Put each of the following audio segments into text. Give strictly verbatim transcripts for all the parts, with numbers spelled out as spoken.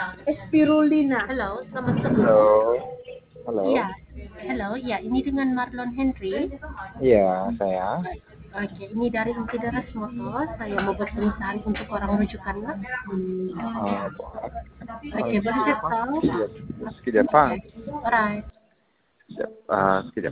Spirulina. Halo, selamat pagi. Halo, halo. Iya, halo. Ya, ini dengan Marlon Henry. Iya, saya. Oke, ini dari Intideras Moto. Saya mau berpemisahan untuk orang rujukan, Mas. Uh, boleh. Oke, Uh, boleh saya Mas, tahu? sekejap. Sekejap, Pak. Oke, alright. Sekejap. Uh, sekejap.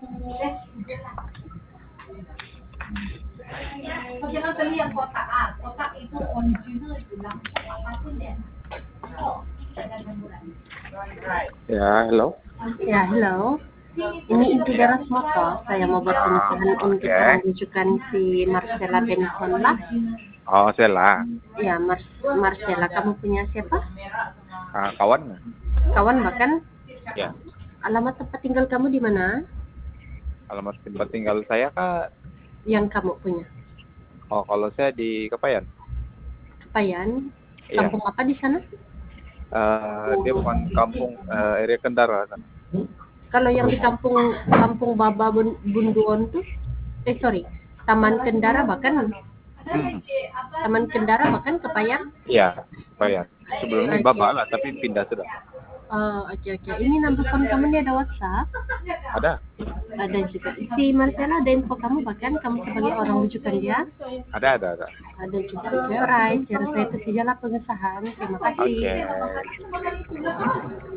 Ya, halo. Ya, halo. Ini Ya. Intideras Moto. Saya mau berpemisahan untuk Oke. orang rujukan si Marcella Benson lah. Oh, Sela. Ya, Mar Marcella. Kamu punya siapa? Uh, kawan. Kawan bahkan? Ya. Alamat tempat tinggal kamu di mana? Alamat tempat tinggal saya, Kak. Yang kamu punya? Oh, kalau saya di Kepayan. Kepayan. Iya. Kampung apa di sana? Uh, dia bukan kampung, uh, area Kendara. Kan? Kalau yang di kampung Kampung Baba Bun- Bunduon tuh, eh sorry, Taman Kendara bahkan, Hmm. Taman Kendara bahkan Kepayan. Iya, Kepayan. Sebelumnya Oke. Baba lah, tapi pindah sudah. Oh, oke oke. Ini nomor phone kamu ini ada WhatsApp? Ada? Ada juga. Si Marcella ada info kamu bahkan kamu sebagai orang rujukan dia? Ada, ada, ada. Ada juga. Oke, alright. Saya rasa itu sajalah pengesahan. Terima kasih. Oke.